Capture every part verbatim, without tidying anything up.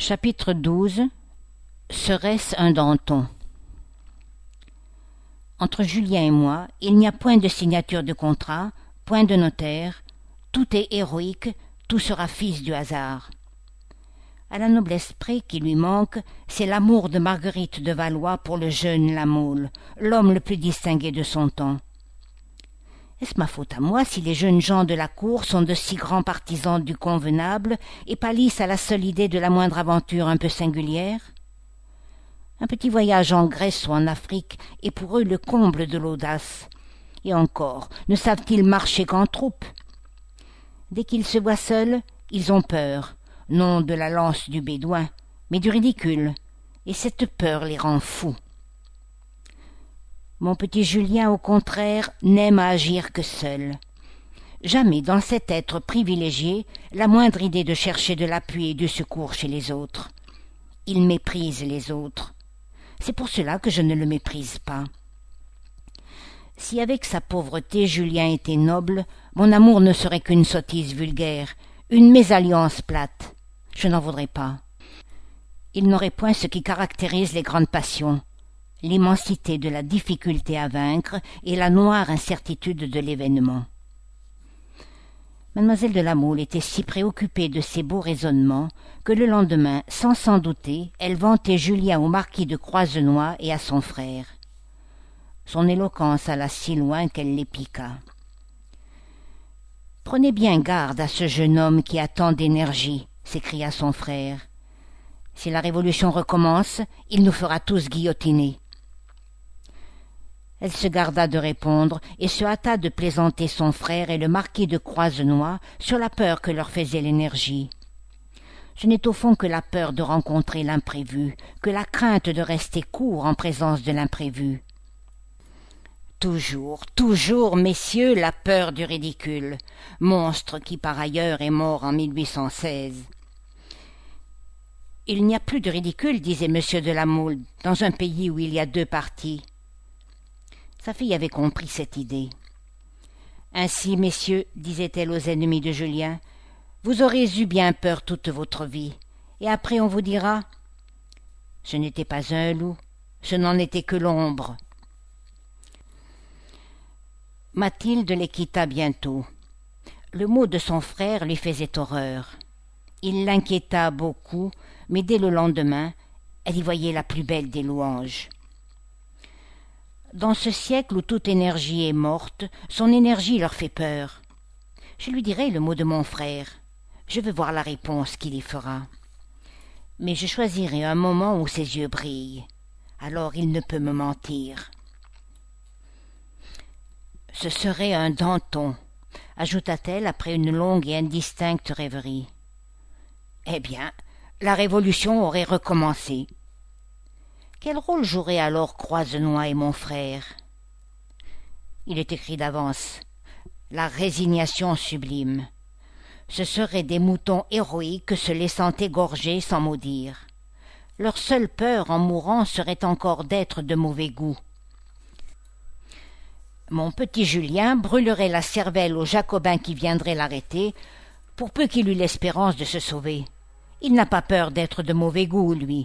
Chapitre douze. Serait-ce un Danton? Entre Julien et moi, il n'y a point de signature de contrat, point de notaire, tout est héroïque, tout sera fils du hasard. À la noblesse près qui lui manque, c'est l'amour de Marguerite de Valois pour le jeune La Mole, l'homme le plus distingué de son temps. Est-ce ma faute à moi si les jeunes gens de la cour sont de si grands partisans du convenable et pâlissent à la seule idée de la moindre aventure un peu singulière? Un petit voyage en Grèce ou en Afrique est pour eux le comble de l'audace. Et encore, ne savent-ils marcher qu'en troupe? Dès qu'ils se voient seuls, ils ont peur, non de la lance du bédouin, mais du ridicule, et cette peur les rend fous. Mon petit Julien, au contraire, n'aime à agir que seul. Jamais dans cet être privilégié la moindre idée de chercher de l'appui et du secours chez les autres. Il méprise les autres. C'est pour cela que je ne le méprise pas. Si avec sa pauvreté Julien était noble, mon amour ne serait qu'une sottise vulgaire, une mésalliance plate. Je n'en voudrais pas. Il n'aurait point ce qui caractérise les grandes passions, l'immensité de la difficulté à vaincre et la noire incertitude de l'événement. Mademoiselle de La Mole était si préoccupée de ces beaux raisonnements que le lendemain, sans s'en douter, elle vantait Julien au marquis de Croisenois et à son frère. Son éloquence alla si loin qu'elle les piqua. « Prenez bien garde à ce jeune homme qui a tant d'énergie, » s'écria son frère. « Si la Révolution recommence, il nous fera tous guillotiner. » Elle se garda de répondre et se hâta de plaisanter son frère et le marquis de Croisenois sur la peur que leur faisait l'énergie. Ce n'est au fond que la peur de rencontrer l'imprévu, que la crainte de rester court en présence de l'imprévu. Toujours, toujours, messieurs, la peur du ridicule, monstre qui par ailleurs est mort en mille huit cent seize. Il n'y a plus de ridicule, disait monsieur de La Mole, dans un pays où il y a deux partis. Sa fille avait compris cette idée. Ainsi, messieurs, disait-elle aux ennemis de Julien, vous aurez eu bien peur toute votre vie, et après on vous dira « Ce n'était pas un loup, ce n'en était que l'ombre. » Mathilde les quitta bientôt. Le mot de son frère lui faisait horreur. Il l'inquiéta beaucoup, mais dès le lendemain, elle y voyait la plus belle des louanges. Dans ce siècle où toute énergie est morte, son énergie leur fait peur. Je lui dirai le mot de mon frère. Je veux voir la réponse qu'il y fera. Mais je choisirai un moment où ses yeux brillent. Alors il ne peut me mentir. Ce serait un Danton, ajouta-t-elle après une longue et indistincte rêverie. Eh bien, la Révolution aurait recommencé. Quel rôle joueraient alors Croisenois et mon frère? Il est écrit d'avance. La résignation sublime. Ce seraient des moutons héroïques se laissant égorger sans mot dire. Leur seule peur en mourant serait encore d'être de mauvais goût. Mon petit Julien brûlerait la cervelle aux Jacobins qui viendraient l'arrêter, pour peu qu'il eût l'espérance de se sauver. Il n'a pas peur d'être de mauvais goût, lui.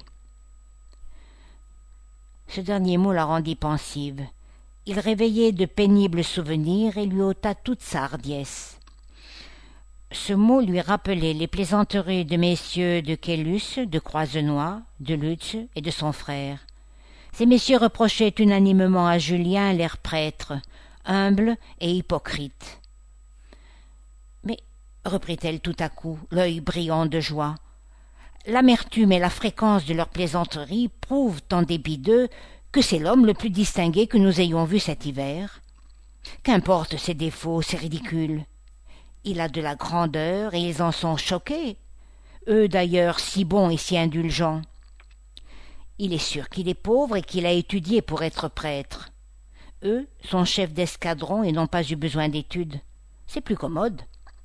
Ce dernier mot la rendit pensive. Il réveillait de pénibles souvenirs et lui ôta toute sa hardiesse. Ce mot lui rappelait les plaisanteries de messieurs de Caylus, de Croisenois, de Lutz et de son frère. Ces messieurs reprochaient unanimement à Julien l'air prêtre, humble et hypocrite. Mais, reprit-elle tout à coup, l'œil brillant de joie, l'amertume et la fréquence de leurs plaisanteries prouvent, en dépit d'eux, que c'est l'homme le plus distingué que nous ayons vu cet hiver. Qu'importe ses défauts, ses ridicules. Il a de la grandeur et ils en sont choqués. Eux d'ailleurs si bons et si indulgents. Il est sûr qu'il est pauvre et qu'il a étudié pour être prêtre. Eux sont chefs d'escadron et n'ont pas eu besoin d'études. C'est plus commode.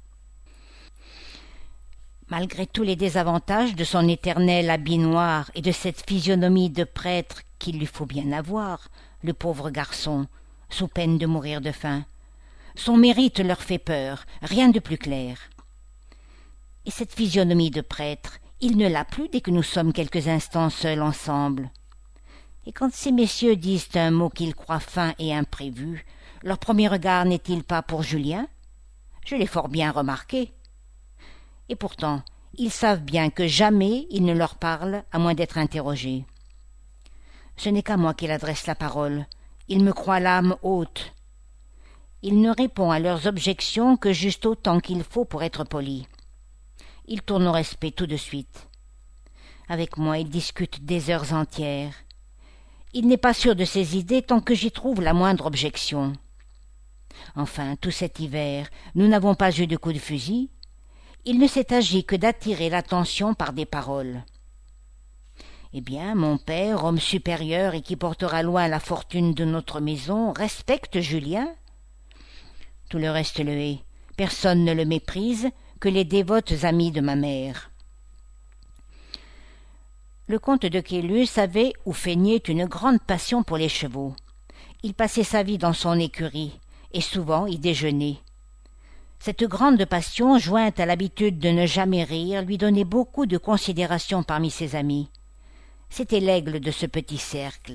Malgré tous les désavantages de son éternel habit noir et de cette physionomie de prêtre qu'il lui faut bien avoir, le pauvre garçon, sous peine de mourir de faim, son mérite leur fait peur, rien de plus clair. Et cette physionomie de prêtre, Il ne l'a plus dès que nous sommes quelques instants seuls ensemble. Et quand ces messieurs disent un mot qu'ils croient fin et imprévu, leur premier regard n'est-il pas pour Julien? Je l'ai fort bien remarqué. Et pourtant, ils savent bien que jamais il ne leur parle à moins d'être interrogé. Ce n'est qu'à moi qu'il adresse la parole. Il me croit l'âme haute. Il ne répond à leurs objections que juste autant qu'il faut pour être poli. Il tourne au respect tout de suite. Avec moi, il discute des heures entières. Il n'est pas sûr de ses idées tant que j'y trouve la moindre objection. Enfin, tout cet hiver, nous n'avons pas eu de coup de fusil. Il ne s'est agi que d'attirer l'attention par des paroles. Eh bien, mon père, homme supérieur et qui portera loin la fortune de notre maison, respecte Julien. Tout le reste le hait. Personne ne le méprise que les dévotes amies de ma mère. Le comte de Caylus avait ou feignait une grande passion pour les chevaux. Il passait sa vie dans son écurie, et souvent y déjeunait. Cette grande passion, jointe à l'habitude de ne jamais rire, lui donnait beaucoup de considération parmi ses amis. C'était l'aigle de ce petit cercle.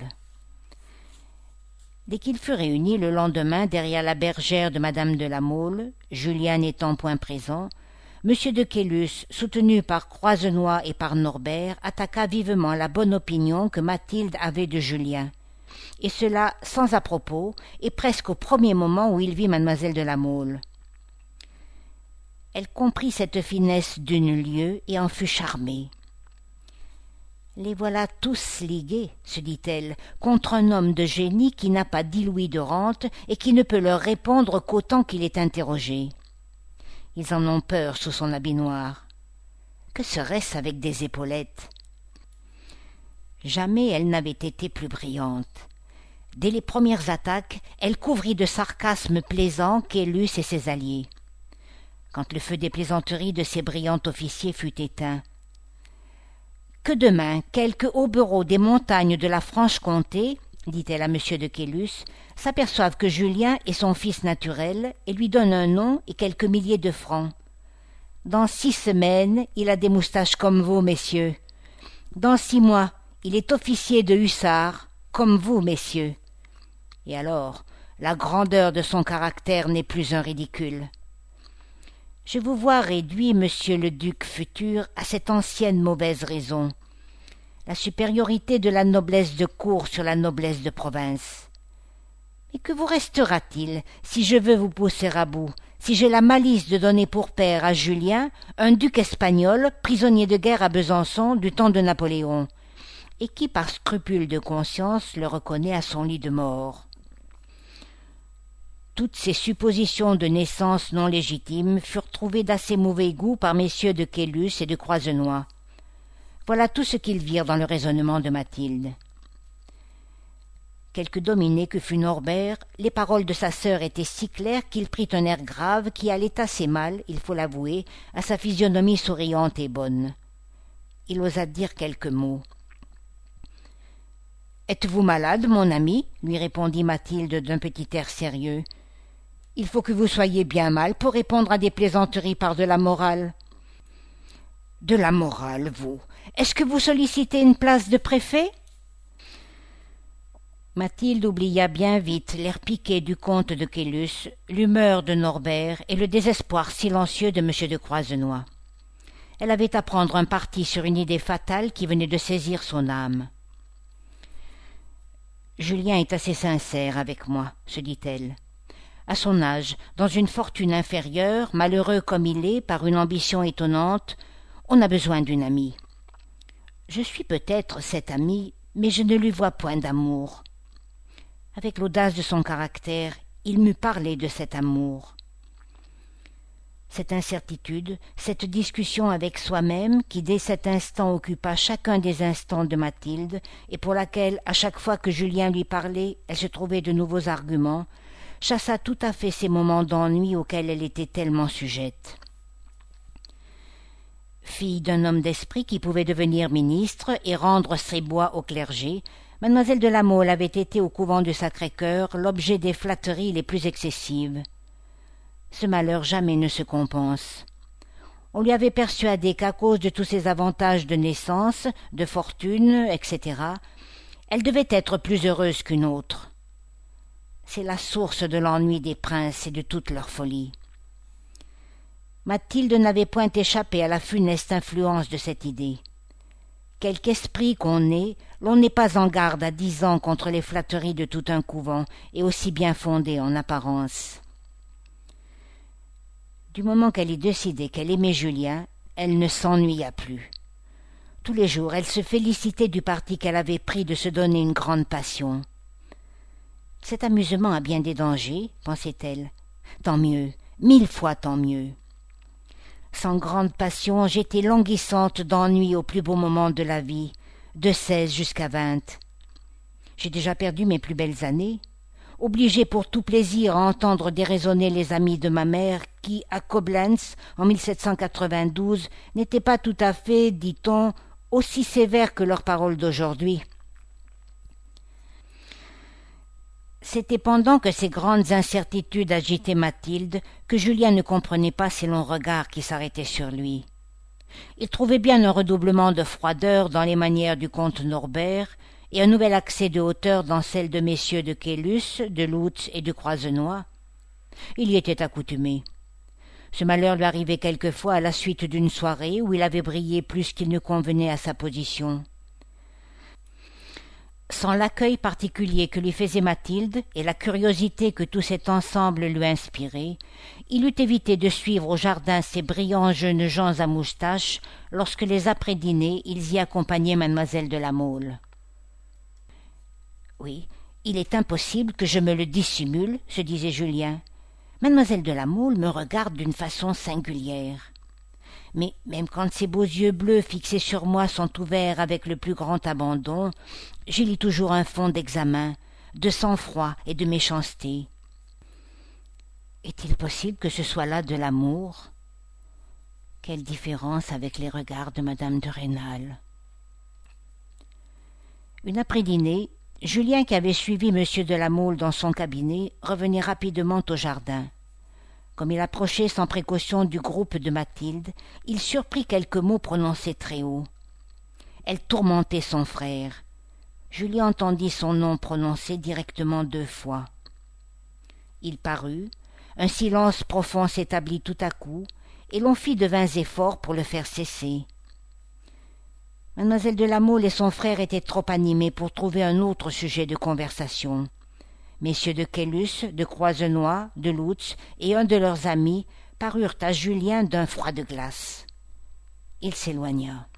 Dès qu'ils furent réunis le lendemain derrière la bergère de madame de La Mole, Julien n'étant point présent, Monsieur de Caylus, soutenu par Croisenois et par Norbert, attaqua vivement la bonne opinion que Mathilde avait de Julien, et cela sans à-propos, et presque au premier moment où il vit mademoiselle de La Mole. Elle comprit cette finesse d'une lieue et en fut charmée. Les voilà tous ligués, se dit-elle, contre un homme de génie qui n'a pas dix louis de rente et qui ne peut leur répondre qu'autant qu'il est interrogé. Ils en ont peur sous son habit noir. Que serait-ce avec des épaulettes? Jamais elle n'avait été plus brillante. Dès les premières attaques, elle couvrit de sarcasmes plaisants Caylus et ses alliés. Quand le feu des plaisanteries de ces brillants officiers fut éteint, que demain quelque hobereau des montagnes de la Franche-Comté, dit-elle à monsieur de Caylus, s'aperçoive que Julien est son fils naturel et lui donne un nom et quelques milliers de francs. Dans six semaines, il a des moustaches comme vous, messieurs. Dans six mois, il est officier de hussards, comme vous, messieurs. Et alors, la grandeur de son caractère n'est plus un ridicule. Je vous vois réduit, monsieur le duc futur, à cette ancienne mauvaise raison, la supériorité de la noblesse de cour sur la noblesse de province. Mais que vous restera-t-il si je veux vous pousser à bout, si j'ai la malice de donner pour père à Julien un duc espagnol, prisonnier de guerre à Besançon du temps de Napoléon, et qui, par scrupule de conscience, le reconnaît à son lit de mort? Toutes ces suppositions de naissance non légitime furent trouvées d'assez mauvais goût par messieurs de Caylus et de Croisenois. Voilà tout ce qu'ils virent dans le raisonnement de Mathilde. Quelque dominé que fût Norbert, les paroles de sa sœur étaient si claires qu'il prit un air grave qui allait assez mal, il faut l'avouer, à sa physionomie souriante et bonne. Il osa dire quelques mots. « Êtes-vous malade, mon ami ?» lui répondit Mathilde d'un petit air sérieux. « Il faut que vous soyez bien mal pour répondre à des plaisanteries par de la morale. »« De la morale, vous. Est-ce que vous sollicitez une place de préfet ?» Mathilde oublia bien vite l'air piqué du comte de Caylus, l'humeur de Norbert et le désespoir silencieux de monsieur de Croisenois. Elle avait à prendre un parti sur une idée fatale qui venait de saisir son âme. « Julien est assez sincère avec moi, se dit-elle. À son âge, dans une fortune inférieure, malheureux comme il est, par une ambition étonnante, on a besoin d'une amie. Je suis peut-être cette amie, mais je ne lui vois point d'amour. » Avec l'audace de son caractère, il m'eût parlé de cet amour. Cette incertitude, cette discussion avec soi-même, qui dès cet instant occupa chacun des instants de Mathilde, et pour laquelle, à chaque fois que Julien lui parlait, elle se trouvait de nouveaux arguments, chassa tout à fait ces moments d'ennui auxquels elle était tellement sujette. Fille d'un homme d'esprit qui pouvait devenir ministre et rendre ses bois au clergé, mademoiselle de La Mole avait été au couvent du Sacré-Cœur l'objet des flatteries les plus excessives. Ce malheur jamais ne se compense. On lui avait persuadé qu'à cause de tous ses avantages de naissance, de fortune, et cætera, elle devait être plus heureuse qu'une autre. C'est la source de l'ennui des princes et de toute leur folie. Mathilde n'avait point échappé à la funeste influence de cette idée. Quelque esprit qu'on ait, l'on n'est pas en garde à dix ans contre les flatteries de tout un couvent, et aussi bien fondées en apparence. Du moment qu'elle eut décidé qu'elle aimait Julien, elle ne s'ennuya plus. Tous les jours, elle se félicitait du parti qu'elle avait pris de se donner une grande passion. « Cet amusement a bien des dangers, pensait-elle. Tant mieux, mille fois tant mieux. Sans grande passion, j'étais languissante d'ennui au plus beau moment de la vie, de seize jusqu'à vingt. J'ai déjà perdu mes plus belles années, obligée pour tout plaisir à entendre déraisonner les amis de ma mère qui, à Coblentz, en mille sept cent quatre-vingt-douze, n'étaient pas tout à fait, dit-on, aussi sévères que leurs paroles d'aujourd'hui. C'était pendant que ces grandes incertitudes agitaient Mathilde que Julien ne comprenait pas ces longs regards qui s'arrêtaient sur lui. Il trouvait bien un redoublement de froideur dans les manières du comte Norbert et un nouvel accès de hauteur dans celles de messieurs de Caylus, de Lutz et de Croisenois. Il y était accoutumé. Ce malheur lui arrivait quelquefois à la suite d'une soirée où il avait brillé plus qu'il ne convenait à sa position. Sans l'accueil particulier que lui faisait Mathilde et la curiosité que tout cet ensemble lui inspirait, il eût évité de suivre au jardin ces brillants jeunes gens à moustaches lorsque les après-dîners ils y accompagnaient mademoiselle de La Mole. « Oui, il est impossible que je me le dissimule, se disait Julien. Mademoiselle de La Mole me regarde d'une façon singulière. Mais même quand ses beaux yeux bleus fixés sur moi sont ouverts avec le plus grand abandon, j'y lis toujours un fond d'examen, de sang-froid et de méchanceté. Est-il possible que ce soit là de l'amour? Quelle différence avec les regards de madame de Rênal. Une après-dînée, Julien, qui avait suivi monsieur de La Mole dans son cabinet, revenait rapidement au jardin. Comme il approchait sans précaution du groupe de Mathilde, il surprit quelques mots prononcés très haut. Elle tourmentait son frère. Julien entendit son nom prononcé directement deux fois. Il parut, un silence profond s'établit tout à coup, et l'on fit de vains efforts pour le faire cesser. Mademoiselle de La Mole et son frère étaient trop animés pour trouver un autre sujet de conversation. Messieurs de Caylus, de Croisenois, de Lutz et un de leurs amis parurent à Julien d'un froid de glace. Il s'éloigna.